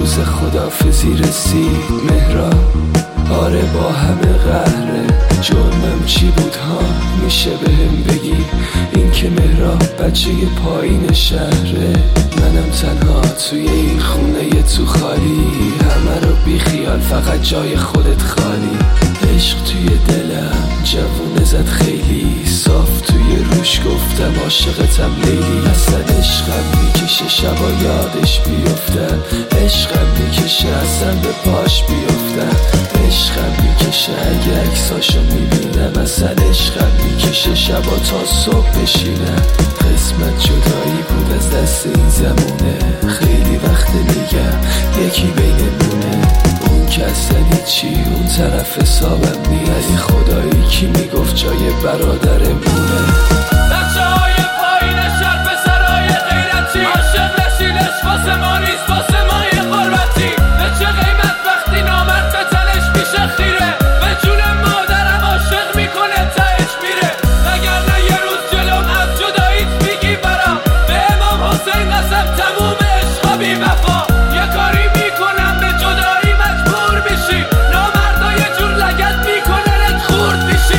روز خداحافظی رسید مهراب. آره با همه قهره، جرمم چی بود ها؟ میشه بهم بگی؟ این که مهراب بچه پایین شهره، منم تنها توی این خونه تو خالی، همه رو بی خیال فقط جای خودت خالی. عشق توی دلم جوونه زد خیلی صاف، توی روش گفتم عاشقتم لیلی. اصلا عشقم میکشه شبا یادش بیفتم، عشقم میکشه اصلا به پاش بیفتم، عشقم میکشه اگه عکساشو میبینم، اصلا عشقم میکشه شبا تا صبح بشینم. قسمت جدایی بود از دست این زمونه، خیلی وقت میگم یکی بینمونه، اون که اصلا چی اون طرف حسابم نیست، خدایی کی میگفت جای برادرمونه. بچه های پایین شهر پسرهای غیرتی، عاشق نشین عشق واسه ما نیست واسه ما یه قربتی. به چه قیمت وقتی نامرد به تنش میشه خیره، به جون مادرم عاشق میکنه تهش میره. وگرنه یه روز جلوم از جداییت میگی برام، به امام حسین قسم تموم عشقا بی وفا. یه کاری میکنم به جدایی مجبور میشی، نامردا یه جور لگد میکنه رد خورد میشی.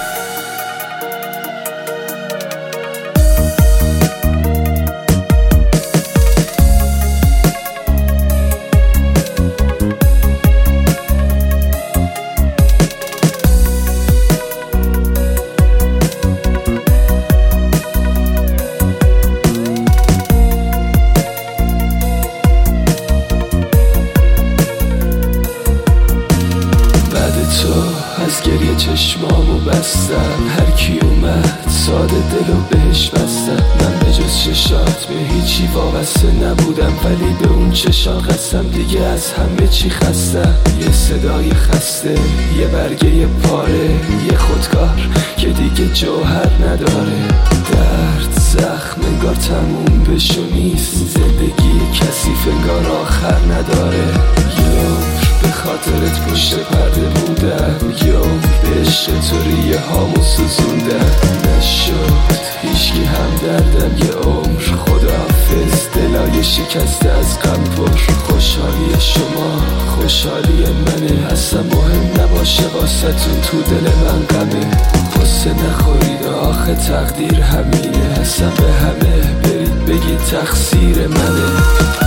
تو از گریه چشمامو بستم، هر کی اومد ساده دلو بهش بستم. من به جز چشات به هیچی وابسته نبودم، ولی به اون چشا قسم دیگه از همه چی خستم. یه صدای خسته، یه برگه پاره، یه خودکار که دیگه جوهر نداره. درد زخم انگار تموم بشو نیست، زندگی کثیف انگار آخر نداره. به خاطرت پشت پرده بودم، یوم به عشق تو ریه هامو سوزوندم. نشد هیچکی هم دردم یه عمر، خداحافظ دلای شکسته از غم پر. خوشحالی شما خوشحالی منه، اصلا مهم نباشه واسهتون تو دل من غمه. قصه نخورید آخه تقدیر همینه، اصلا به همه برید بگید تقصیر منه.